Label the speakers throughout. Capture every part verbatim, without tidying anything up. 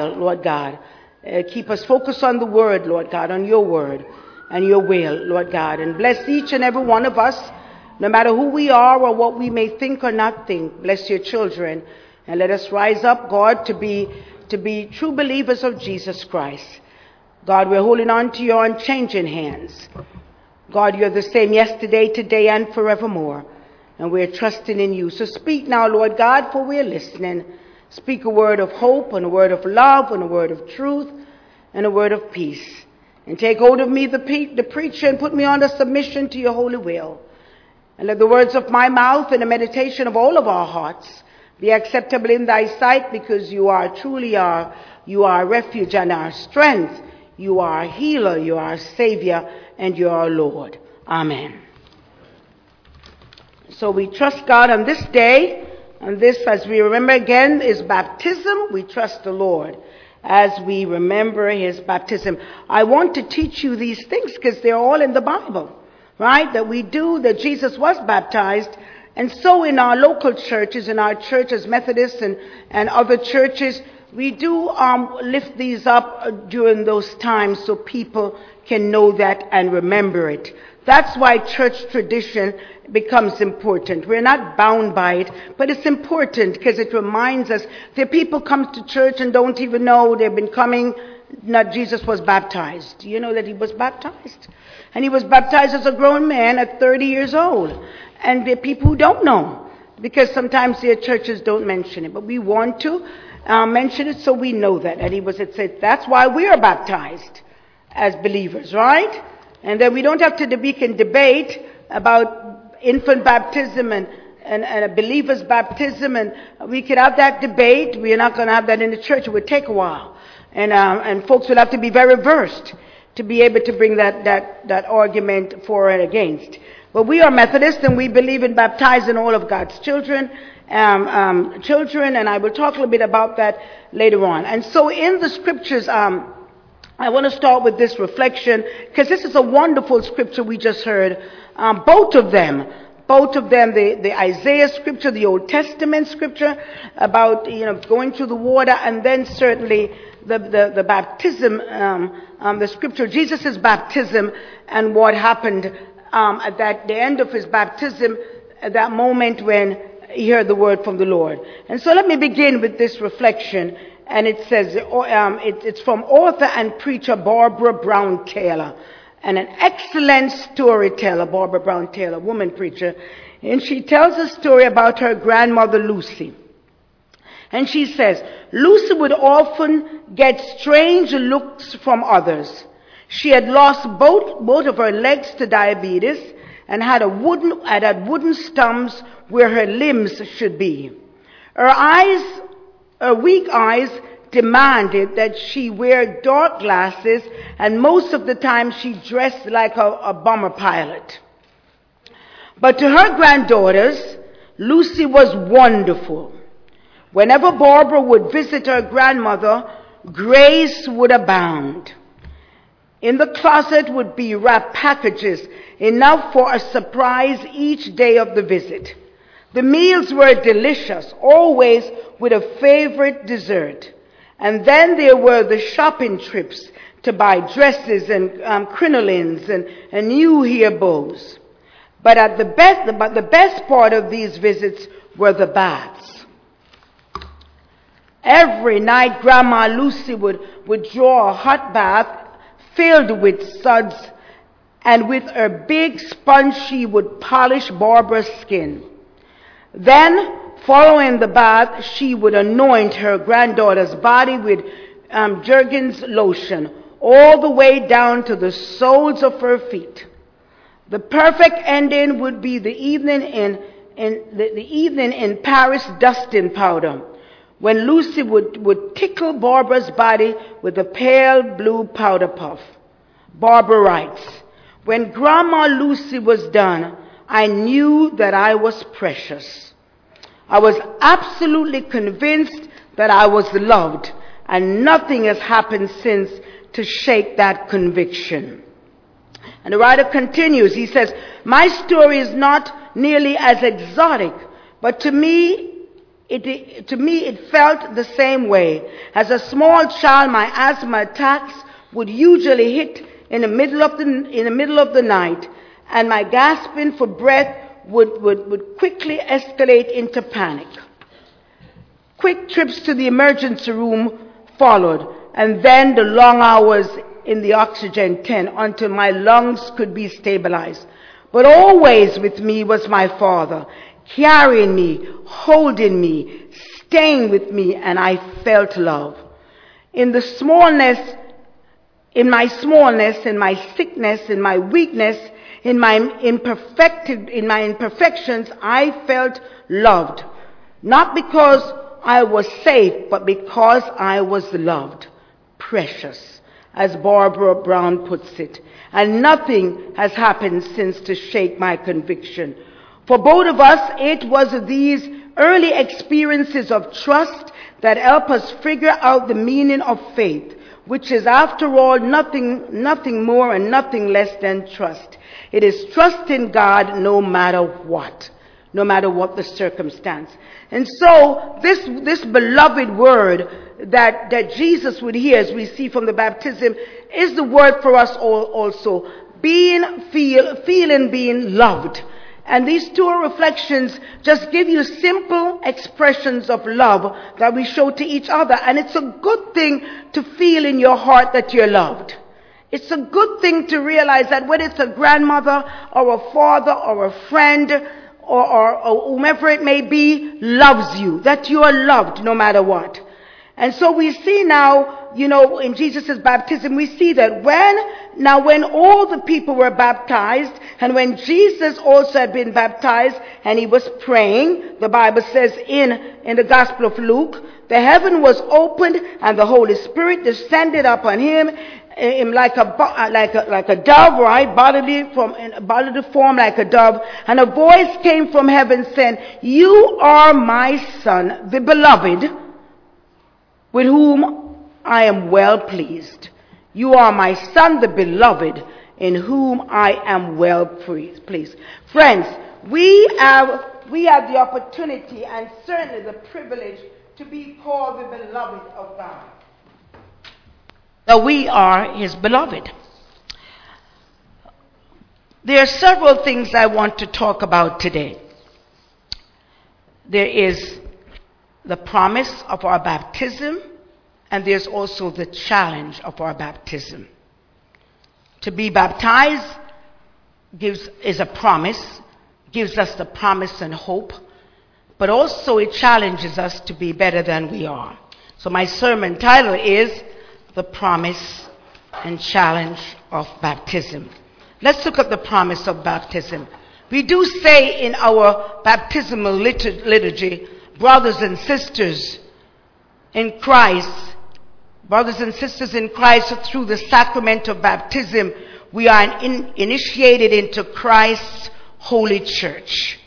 Speaker 1: while, Lord God. Uh, keep us focused on the word, Lord God, on your word and your will, Lord God. And bless each and every one of us, no matter who we are or what we may think or not think. Bless your children. And let us rise up, God, to be, to be true believers of Jesus Christ. God, we're holding on to your unchanging hands. God, you're the same yesterday, today, and forevermore. And we're trusting in you. So speak now, Lord God, for we're listening. Speak a word of hope and a word of love and a word of truth and a word of peace. And take hold of me, the, pe- the preacher, and put me under submission to your holy will. And let the words of my mouth and the meditation of all of our hearts be acceptable in thy sight, because you are truly our, you are our refuge and our strength. You are our healer, you are our Savior, and you are our Lord. Amen. So we trust God on this day, and this, as we remember again, is baptism. We trust the Lord as we remember his baptism. I want to teach you these things because they're all in the Bible, right? That we do, that Jesus was baptized. And so in our local churches, in our churches, Methodists and, and other churches, we do um, lift these up during those times so people can know that and remember it. That's why church tradition becomes important. We're not bound by it, but it's important because it reminds us that people come to church and don't even know they've been coming. Not Jesus was baptized. You know that he was baptized? And he was baptized as a grown man at thirty years old. And there are people who don't know because sometimes their churches don't mention it. But we want to uh, mention it so we know that. And he was, it said, that's why we are baptized as believers, right? And then we don't have to we can debate about infant baptism and, and, and a believer's baptism, and we could have that debate. We're not going to have that in the church. It would take a while. And, um, and folks would have to be very versed to be able to bring that, that, that argument for and against. But we are Methodists, and we believe in baptizing all of God's children, um, um, children, and I will talk a little bit about that later on. And so in the scriptures, um, I want to start with this reflection, because this is a wonderful scripture we just heard. Um, both of them, both of them, the, the Isaiah scripture, the Old Testament scripture about, you know, going through the water, and then certainly the, the, the baptism, um, um, the scripture, Jesus' baptism, and what happened um, at that, the end of his baptism, at that moment when he heard the word from the Lord. And so let me begin with this reflection. And it says, um, it, it's from author and preacher Barbara Brown Taylor, and an excellent storyteller, Barbara Brown Taylor, woman preacher. And she tells a story about her grandmother Lucy. And she says, Lucy would often get strange looks from others. She had lost both, both of her legs to diabetes and had a wooden, had, had wooden stumps where her limbs should be. Her eyes Her weak eyes demanded that she wear dark glasses, and most of the time she dressed like a, a bomber pilot. But to her granddaughters, Lucy was wonderful. Whenever Barbara would visit her grandmother, grace would abound. In the closet would be wrapped packages, enough for a surprise each day of the visit. The meals were delicious, always with a favorite dessert. And then there were the shopping trips to buy dresses and um, crinolines and, and new hair bows. But at the best, but the best part of these visits were the baths. Every night, Grandma Lucy would, would draw a hot bath filled with suds, and with her big sponge she would polish Barbara's skin. Then, following the bath, she would anoint her granddaughter's body with um, Jergens lotion, all the way down to the soles of her feet. The perfect ending would be the evening in, in the, the evening in Paris dusting powder, when Lucy would, would tickle Barbara's body with a pale blue powder puff. Barbara writes, when Grandma Lucy was done, I knew that I was precious. I was absolutely convinced that I was loved, and nothing has happened since to shake that conviction. And the writer continues, he says, my story is not nearly as exotic, but to me, It, it, to me, it felt the same way. As a small child, my asthma attacks would usually hit in the middle of the, in the middle of the night, and my gasping for breath would, would, would quickly escalate into panic. Quick trips to the emergency room followed, and then the long hours in the oxygen tent until my lungs could be stabilized. But always with me was my Father, carrying me, holding me, staying with me, and I felt love. In the smallness, in my smallness, in my sickness, in my weakness, in my imperfected, in my imperfections, I felt loved. Not because I was safe, but because I was loved. Precious, as Barbara Brown puts it. And nothing has happened since to shake my conviction. For both of us, it was these early experiences of trust that help us figure out the meaning of faith, which is, after all, nothing, nothing more and nothing less than trust. It is trust in God no matter what, no matter what the circumstance. And so this, this beloved word that, that Jesus would hear, as we see from the baptism, is the word for us all also. Being, feel, feeling being loved. And these two reflections just give you simple expressions of love that we show to each other. And it's a good thing to feel in your heart that you're loved. It's a good thing to realize that whether it's a grandmother or a father or a friend or, or, or whomever it may be loves you, that you are loved no matter what. And so we see now, you know, in Jesus' baptism, we see that when, now when all the people were baptized, and when Jesus also had been baptized, and he was praying, the Bible says in, in the Gospel of Luke, the heaven was opened, and the Holy Spirit descended upon him, him like a, like a, like a dove, right? Bodily, from, in bodily form like a dove. And a voice came from heaven saying, "You are my Son, the beloved, with whom I am well pleased. You are my Son, the beloved, in whom I am well pleased." Friends, we have, we have the opportunity and certainly the privilege to be called the beloved of God. That we are his beloved. There are several things I want to talk about today. There is the promise of our baptism, and there's also the challenge of our baptism. To be baptized gives is a promise, gives us the promise and hope, but also it challenges us to be better than we are. So my sermon title is The Promise and Challenge of Baptism. Let's look at the promise of baptism. We do say in our baptismal liturgy, brothers and sisters in Christ, brothers and sisters in Christ, through the sacrament of baptism, we are in, initiated into Christ's holy church.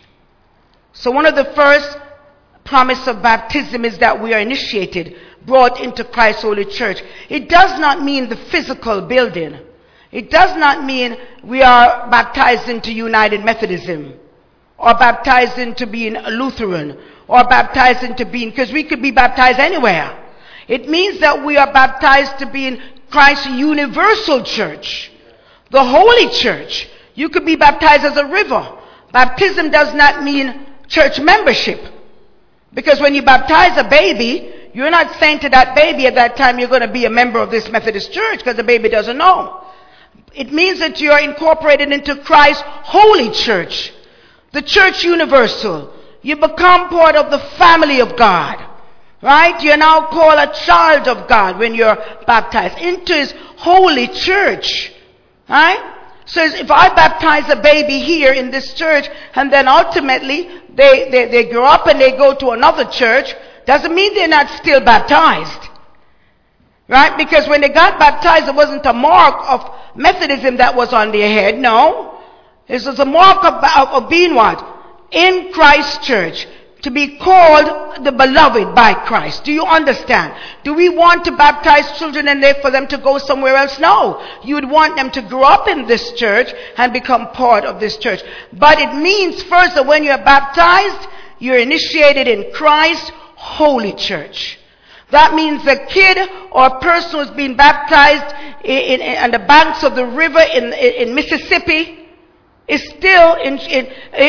Speaker 1: So one of the first promise of baptism is that we are initiated, brought into Christ's holy church. It does not mean the physical building. It does not mean we are baptized into United Methodism, or baptized into being a Lutheran, or baptized into being, because we could be baptized anywhere. It means that we are baptized to be in Christ's universal church, the holy church. You could be baptized as a river. Baptism does not mean church membership. Because when you baptize a baby, you're not saying to that baby at that time you're going to be a member of this Methodist church, because the baby doesn't know. It means that you're incorporated into Christ's holy church, the church universal. You become part of the family of God. Right? You're now called a child of God when you're baptized into his holy church. Right? So if I baptize a baby here in this church, and then ultimately they, they, they grow up and they go to another church, doesn't mean they're not still baptized. Right? Because when they got baptized, it wasn't a mark of Methodism that was on their head. No. This was a mark of, of, of being what? In Christ's church. To be called the beloved by Christ. Do you understand? Do we want to baptize children and for them to go somewhere else? No. You would want them to grow up in this church and become part of this church. But it means first that when you're baptized, you're initiated in Christ Holy Church. That means a kid or a person who's been baptized in, in, on the banks of the river in, in, in Mississippi is still in, in,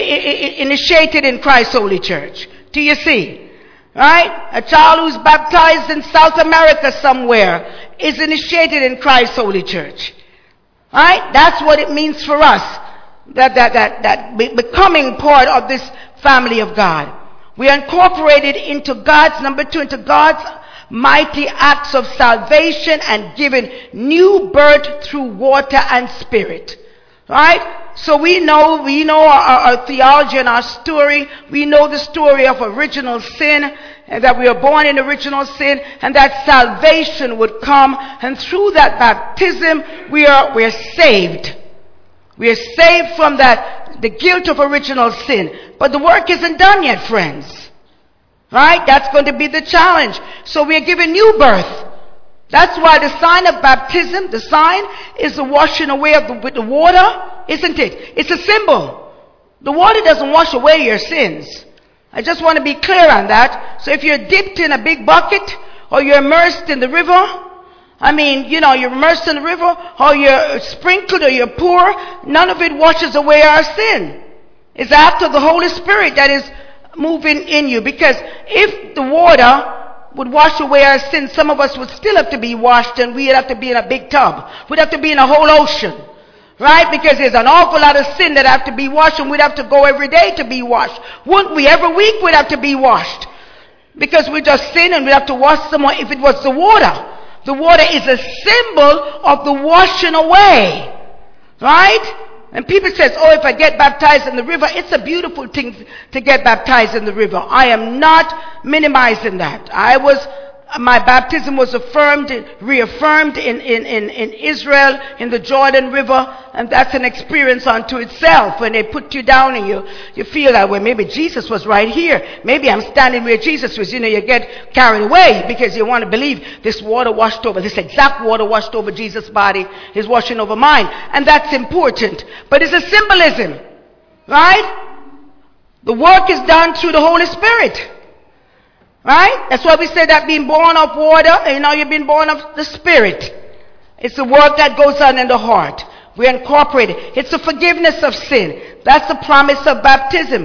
Speaker 1: in, initiated in Christ Holy Church. Do you see? Right? A child who's baptized in South America somewhere is initiated in Christ Holy Church. Right? That's what it means for us. That, that, that, that be, becoming part of this family of God. We are incorporated into God's, number two, into God's mighty acts of salvation and given new birth through water and spirit. Right? So we know, we know our, our theology and our story. We know the story of original sin, and that we are born in original sin, and that salvation would come, and through that baptism we are we are saved. We are saved from that the guilt of original sin. But the work isn't done yet, friends. Right? That's going to be the challenge. So we are given new birth. That's why the sign of baptism, the sign, is the washing away of the, with the water, isn't it? It's a symbol. The water doesn't wash away your sins. I just want to be clear on that. So if you're dipped in a big bucket, or you're immersed in the river, I mean, you know, you're immersed in the river, or you're sprinkled, or you're poor, none of it washes away our sin. It's after the Holy Spirit that is moving in you. Because if the water would wash away our sins, some of us would still have to be washed, and we'd have to be in a big tub. We'd have to be in a whole ocean. Right? Because there's an awful lot of sin that have to be washed, and we'd have to go every day to be washed. Wouldn't we? Every week we'd have to be washed. Because we just sin and we'd have to wash some more. If it was the water, the water is a symbol of the washing away. Right? And people says, oh, if I get baptized in the river, it's a beautiful thing to get baptized in the river. I am not minimizing that. I was, my baptism was affirmed, reaffirmed in, in, in, in Israel, in the Jordan River, and that's an experience unto itself. When they put you down and you, you feel that, well, maybe Jesus was right here. Maybe I'm standing where Jesus was. You know, you get carried away because you want to believe this water washed over, this exact water washed over Jesus' body is washing over mine. And that's important. But it's a symbolism, right? The work is done through the Holy Spirit. Right? That's why we say that being born of water, you know, you've been born of the Spirit. It's the work that goes on in the heart. We're incorporated. It's the forgiveness of sin. That's the promise of baptism.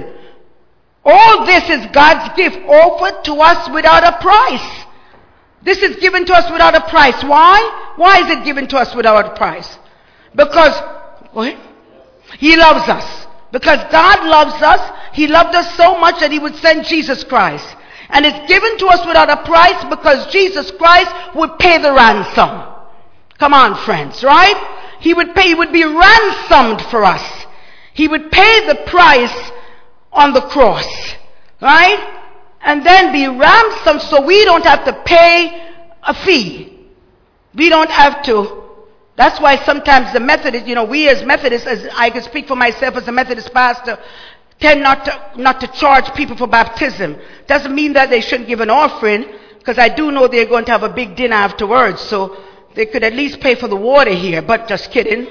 Speaker 1: All this is God's gift offered to us without a price. This is given to us without a price. Why? Why is it given to us without a price? Because what? He loves us. Because God loves us. He loved us so much that He would send Jesus Christ. And it's given to us without a price because Jesus Christ would pay the ransom. Come on, friends, right? He would pay, He would be ransomed for us. He would pay the price on the cross, right? And then be ransomed so we don't have to pay a fee. We don't have to. That's why sometimes the Methodists, you know, we as Methodists, as I can speak for myself as a Methodist pastor, tend not to not to charge people for baptism. Doesn't mean that they shouldn't give an offering, because I do know they're going to have a big dinner afterwards, so they could at least pay for the water here, but just kidding.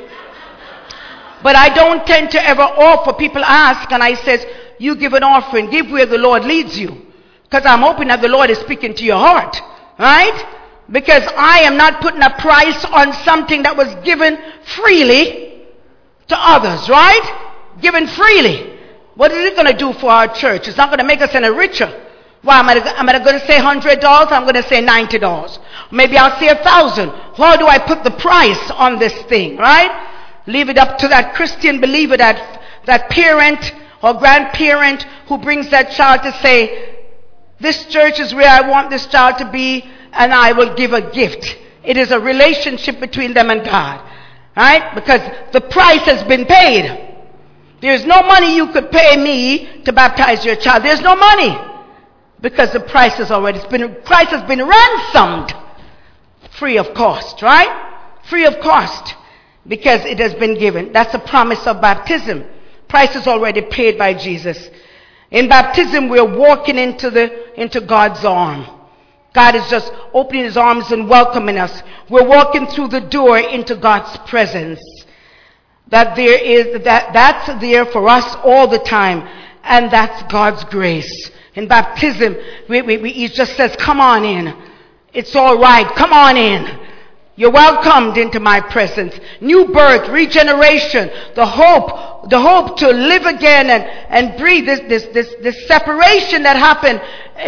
Speaker 1: But I don't tend to ever offer. People ask, and I says, you give an offering, give where the Lord leads you, because I'm hoping that the Lord is speaking to your heart, right? Because I am not putting a price on something that was given freely to others, right? Given freely. What is it going to do for our church? It's not going to make us any richer. Well, am I, am I going to say one hundred dollars? I'm going to say ninety dollars. Maybe I'll say one thousand dollars. How do I put the price on this thing, right? Leave it up to that Christian believer, that, that parent or grandparent who brings that child to say, this church is where I want this child to be, and I will give a gift. It is a relationship between them and God, right? Because the price has been paid. There's no money you could pay me to baptize your child. There's no money. Because the price has already been, Christ has been ransomed. Free of cost, right? Free of cost. Because it has been given. That's the promise of baptism. Price is already paid by Jesus. In baptism, we're walking into the, into God's arm. God is just opening His arms and welcoming us. We're walking through the door into God's presence. That there is, that, that's there for us all the time. And that's God's grace. In baptism, we, we, we, he just says, come on in. It's all right. Come on in. You're welcomed into my presence. New birth, regeneration, the hope, the hope to live again and, and breathe. This, this, this, this separation that happened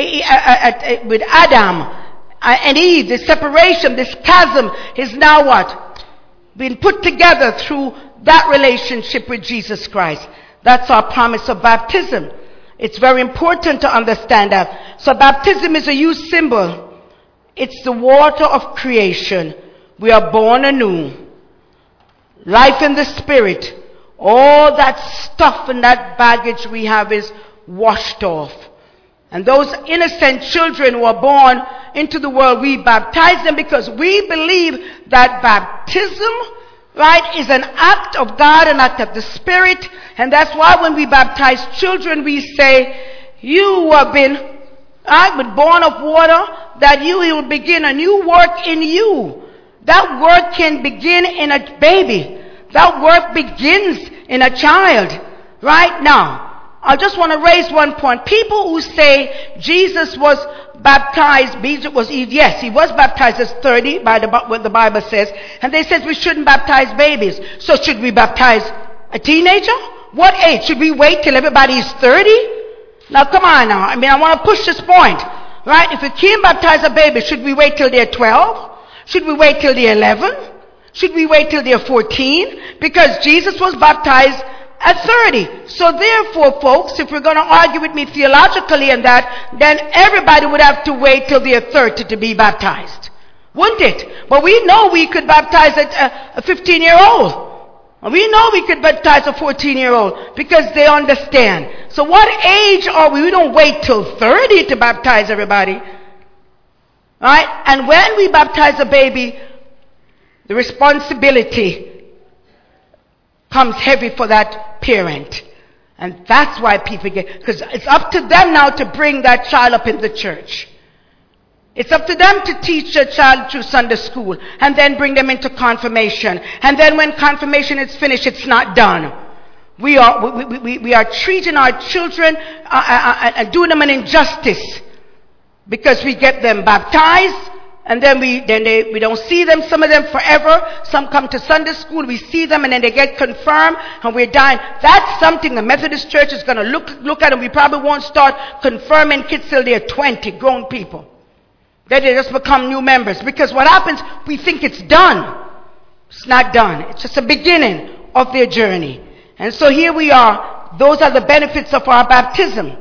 Speaker 1: with Adam and Eve, this separation, this chasm is now what? Being put together through that relationship with Jesus Christ. That's our promise of baptism. It's very important to understand that. So baptism is a used symbol. It's the water of creation. We are born anew. Life in the Spirit. All that stuff and that baggage we have is washed off. And those innocent children who are born into the world, we baptize them because we believe that baptism, right, is an act of God, an act of the Spirit. And that's why when we baptize children, we say, you have been, right, but born of water, that you will begin a new work in you. That work can begin in a baby. That work begins in a child. Right now, I just want to raise one point. People who say Jesus was baptized, Jesus was, yes, he was baptized as thirty, by the, what the Bible says, and they said we shouldn't baptize babies. So should we baptize a teenager? What age? Should we wait till everybody is thirty? Now come on now. I mean, I want to push this point. Right? If we can't baptize a baby, should we wait till they're twelve? Should we wait till they're eleven? Should we wait till they're fourteen? Because Jesus was baptized at thirty. So therefore, folks, if we're going to argue with me theologically and that, then everybody would have to wait till they're thirty to be baptized. Wouldn't it? But we know we could baptize a fifteen-year-old. We know we could baptize a fourteen-year-old because they understand. So what age are we? We don't wait till thirty to baptize everybody. Right? And when we baptize a baby, the responsibility comes heavy for that parent. And that's why people get, because it's up to them now to bring that child up in the church. It's up to them to teach a child through Sunday school and then bring them into confirmation. And then when confirmation is finished, it's not done. We are, we, we, we are treating our children uh, uh, and doing them an injustice. Because we get them baptized, and then we then they we don't see them, some of them forever. Some come to Sunday school, we see them, and then they get confirmed, and we're dying. That's something the Methodist Church is going to look look at, and we probably won't start confirming kids till they're twenty, grown people. Then they just become new members. Because what happens, we think it's done. It's not done. It's just a beginning of their journey. And so here we are. Those are the benefits of our baptism.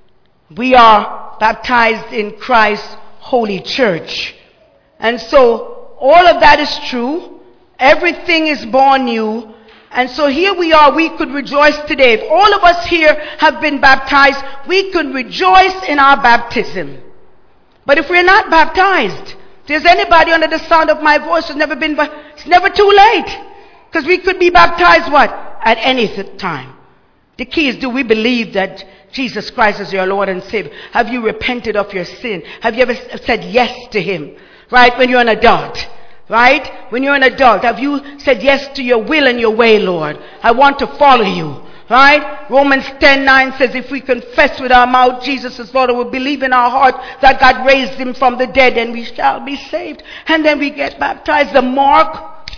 Speaker 1: We are baptized in Christ's holy church. And so all of that is true. Everything is born new. And so here we are. We could rejoice today. If all of us here have been baptized, we could rejoice in our baptism. But if we're not baptized, if there's anybody under the sound of my voice who's never been, it's never too late. Because we could be baptized what? At any time. The key is, do we believe that Jesus Christ is your Lord and Savior? Have you repented of your sin? Have you ever said yes to Him? Right? When you're an adult. Right? When you're an adult, have you said yes to your will and your way, Lord? I want to follow you. Right? Romans ten nine says, if we confess with our mouth Jesus is Lord and we believe in our heart that God raised Him from the dead, then we shall be saved. And then we get baptized. The mark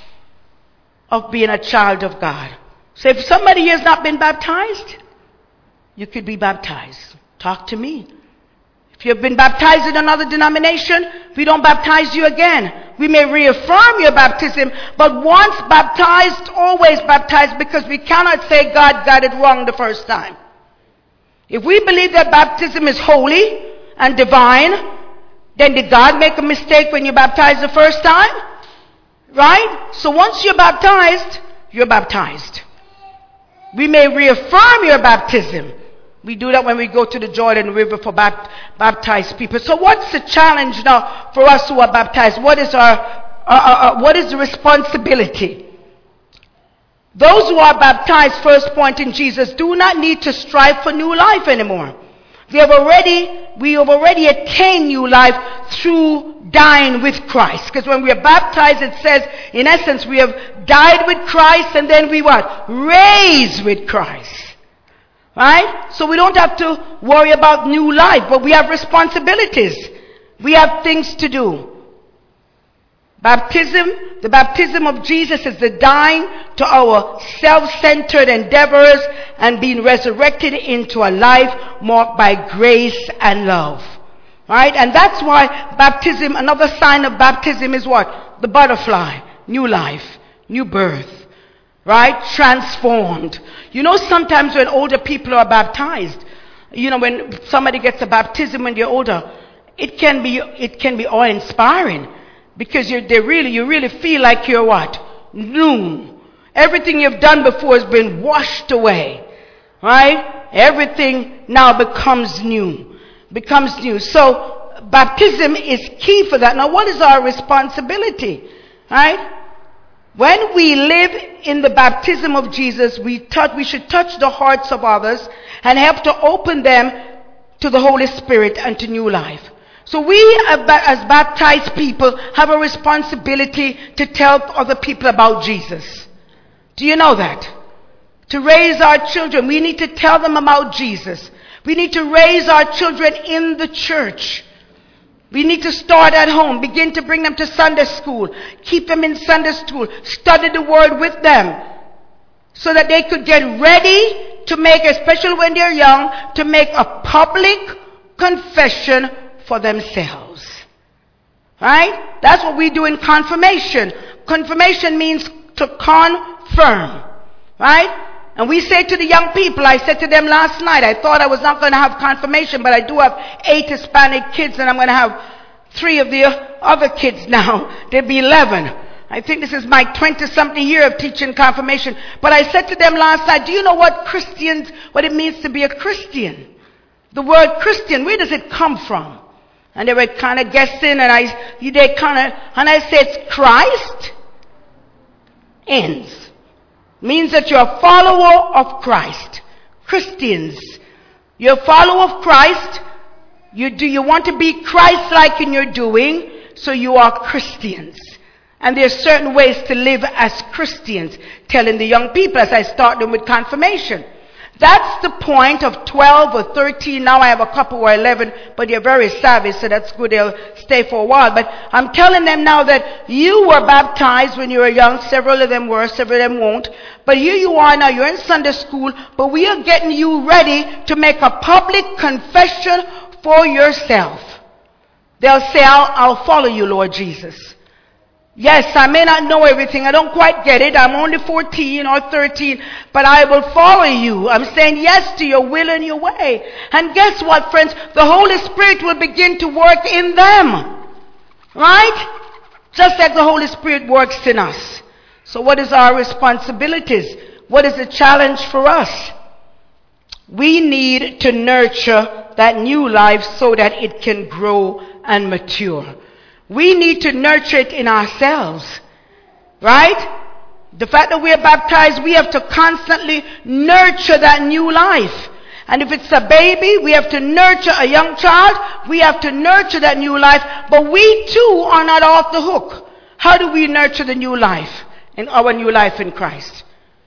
Speaker 1: of being a child of God. So if somebody has not been baptized, you could be baptized. Talk to me. If you've been baptized in another denomination, we don't baptize you again. We may reaffirm your baptism, but once baptized, always baptized, because we cannot say God got it wrong the first time. If we believe that baptism is holy and divine, then did God make a mistake when you baptized the first time? Right? So once you're baptized, you're baptized. We may reaffirm your baptism. We do that when we go to the Jordan River for bapt- baptized people. So what's the challenge now for us who are baptized? What is our, uh, uh, uh, what is the responsibility? Those who are baptized, first point in Jesus, do not need to strive for new life anymore. They have already, we have already attained new life through dying with Christ. Because when we are baptized, it says, in essence, we have died with Christ, and then we what? Raised with Christ. Right? So we don't have to worry about new life, but we have responsibilities. We have things to do. Baptism, the baptism of Jesus is the dying to our self-centered endeavors and being resurrected into a life marked by grace and love. Right? And that's why baptism, another sign of baptism is what? The butterfly. New life. New birth. Right? Transformed. You know, sometimes when older people are baptized, you know, when somebody gets a baptism when they're older, it can be, it can be awe-inspiring. Because you they really, you really feel like you're what? New. Everything you've done before has been washed away. Right? Everything now becomes new. Becomes new. So, baptism is key for that. Now, what is our responsibility? Right? When we live in the baptism of Jesus, we touch, we should touch the hearts of others and help to open them to the Holy Spirit and to new life. So we, as baptized people, have a responsibility to tell other people about Jesus. Do you know that? To raise our children, we need to tell them about Jesus. We need to raise our children in the church. We need to start at home, begin to bring them to Sunday school, keep them in Sunday school, study the Word with them, so that they could get ready to make, especially when they're young, to make a public confession for themselves. Right? That's what we do in confirmation. Confirmation means to confirm. Right? And we say to the young people, I said to them last night, I thought I was not going to have confirmation, but I do have eight Hispanic kids, and I'm going to have three of the other kids now. There'll be eleven. I think this is my twenty-something year of teaching confirmation. But I said to them last night, do you know what Christians, what it means to be a Christian? The word Christian, where does it come from? And they were kind of guessing, and I, they kind of, and I said, Christ ends. Means that you're a follower of Christ. Christians. You're a follower of Christ. You do you want to be Christ-like in your doing, so you are Christians. And there are certain ways to live as Christians, telling the young people as I start them with confirmation. That's the point of twelve or thirteen. Now I have a couple who are eleven, but they're very savvy, so that's good. They'll stay for a while. But I'm telling them now that you were baptized when you were young. Several of them were, several of them won't. But here you are now, you're in Sunday school, but we are getting you ready to make a public confession for yourself. They'll say, I'll, I'll follow you, Lord Jesus. Yes, I may not know everything. I don't quite get it. I'm only fourteen or thirteen, but I will follow you. I'm saying yes to your will and your way. And guess what, friends? The Holy Spirit will begin to work in them. Right? Just like the Holy Spirit works in us. So what is our responsibilities? What is the challenge for us? We need to nurture that new life so that it can grow and mature. We need to nurture it in ourselves. Right? The fact that we are baptized, we have to constantly nurture that new life. And if it's a baby, we have to nurture a young child. We have to nurture that new life. But we too are not off the hook. How do we nurture the new life, in our new life in Christ?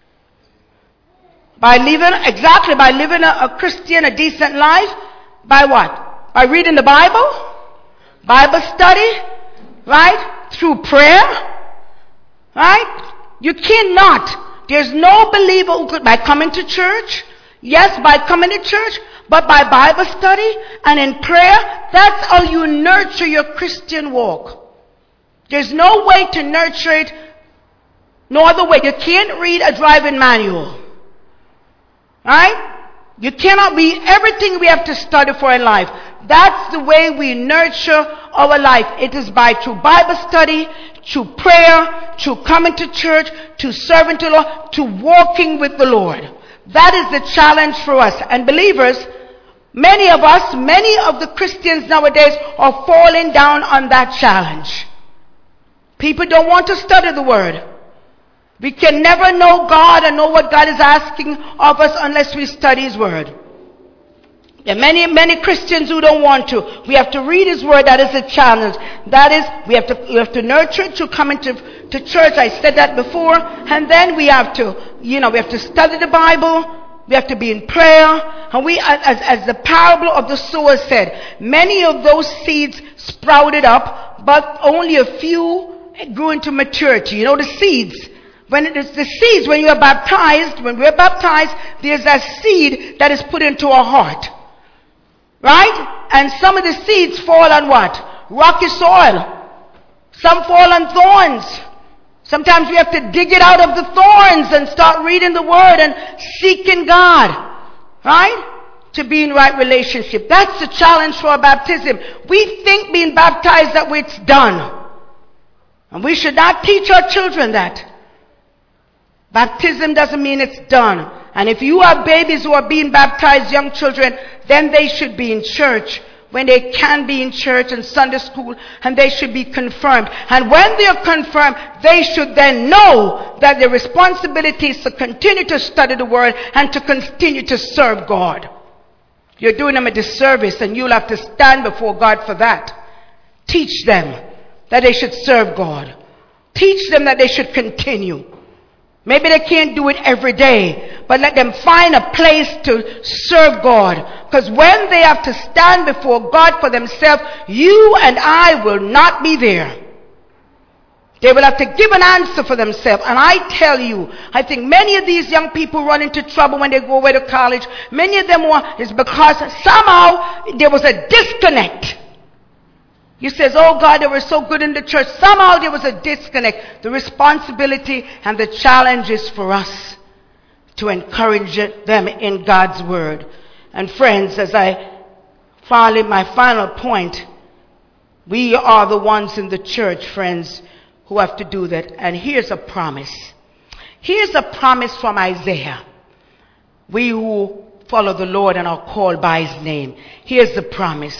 Speaker 1: By living, exactly, by living a, a Christian, a decent life. By what? By reading the Bible? Bible study? Right? Through prayer? Right? You cannot. There's no believer who could, by coming to church. Yes, by coming to church, but by Bible study and in prayer, that's how you nurture your Christian walk. There's no way to nurture it, no other way. You can't read a driving manual. Right? You cannot read everything we have to study for in life. That's the way we nurture our life. It is by through Bible study, through prayer, through coming to church, to serving the Lord, to walking with the Lord. That is the challenge for us. And believers, many of us, many of the Christians nowadays are falling down on that challenge. People don't want to study the Word. We can never know God and know what God is asking of us unless we study His Word. There are many, many Christians who don't want to. We have to read His Word. That is a challenge. That is, we have to, we have to nurture it through coming to, to church. I said that before. And then we have to, you know, we have to study the Bible. We have to be in prayer. And we, as, as the parable of the sower said, many of those seeds sprouted up, but only a few grew into maturity. You know, the seeds. When it is the seeds, when you are baptized, when we're baptized, there's that seed that is put into our heart. Right? And some of the seeds fall on what? Rocky soil. Some fall on thorns. Sometimes we have to dig it out of the thorns and start reading the word and seeking God. Right? To be in right relationship. That's the challenge for our baptism. We think being baptized that it's done. And we should not teach our children that. Baptism doesn't mean it's done. And if you have babies who are being baptized, young children, then they should be in church when they can be in church and Sunday school, and they should be confirmed. And when they are confirmed, they should then know that their responsibility is to continue to study the word and to continue to serve God. You're doing them a disservice, and you'll have to stand before God for that. Teach them that they should serve God. Teach them that they should continue. Maybe they can't do it every day, but let them find a place to serve God. Because when they have to stand before God for themselves, you and I will not be there. They will have to give an answer for themselves. And I tell you, I think many of these young people run into trouble when they go away to college. Many of them were, is because somehow there was a disconnect. You says, oh God, they were so good in the church. Somehow there was a disconnect. The responsibility and the challenge is for us to encourage them in God's word. And friends, as I file my final point, we are the ones in the church, friends, who have to do that. And here's a promise. Here's a promise from Isaiah. We who follow the Lord and are called by his name. Here's the promise.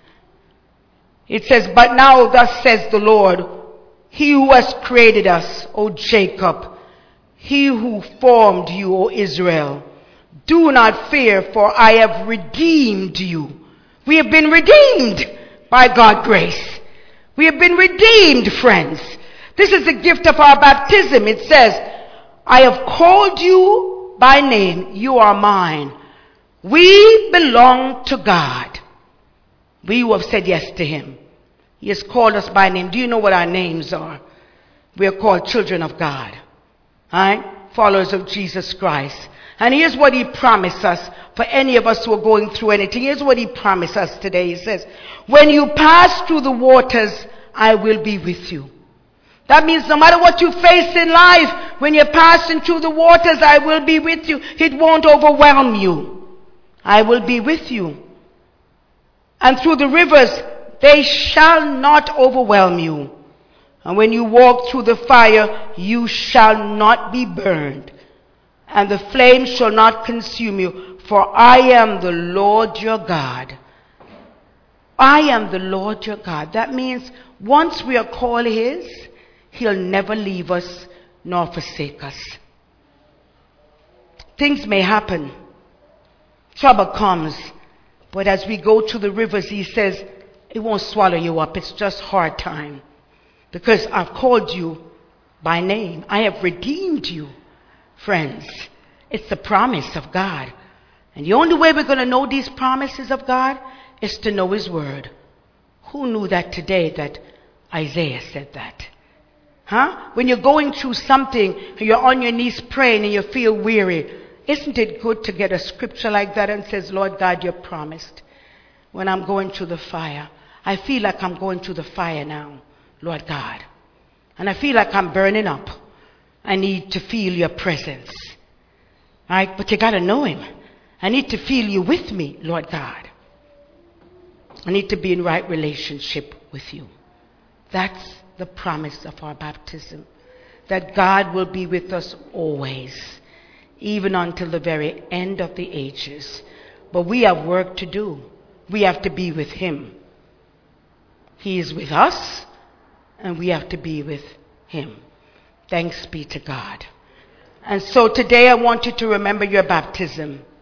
Speaker 1: It says, but now thus says the Lord, he who has created us, O Jacob, he who formed you, O Israel, do not fear, for I have redeemed you. We have been redeemed by God's grace. We have been redeemed, friends. This is the gift of our baptism. It says, I have called you by name. You are mine. We belong to God. We who have said yes to him. He has called us by name. Do you know what our names are? We are called children of God. Right? Followers of Jesus Christ. And here's what he promised us for any of us who are going through anything. Here's what he promised us today. He says, when you pass through the waters, I will be with you. That means no matter what you face in life, when you're passing through the waters, I will be with you. It won't overwhelm you. I will be with you. And through the rivers, they shall not overwhelm you. And when you walk through the fire, you shall not be burned. And the flame shall not consume you. For I am the Lord your God. I am the Lord your God. That means once we are called his, he'll never leave us nor forsake us. Things may happen. Trouble comes. But as we go to the rivers, he says, it won't swallow you up. It's just hard time. Because I've called you by name. I have redeemed you, friends. It's the promise of God. And the only way we're going to know these promises of God is to know his word. Who knew that today that Isaiah said that? Huh? When you're going through something, and you're on your knees praying and you feel weary, isn't it good to get a scripture like that and says, Lord God, you promised. When I'm going through the fire, I feel like I'm going through the fire now, Lord God. And I feel like I'm burning up. I need to feel your presence. All right? But you got to know him. I need to feel you with me, Lord God. I need to be in right relationship with you. That's the promise of our baptism. That God will be with us always, even until the very end of the ages. But we have work to do. We have to be with him. He is with us, and we have to be with him. Thanks be to God. And so today I want you to remember your baptism.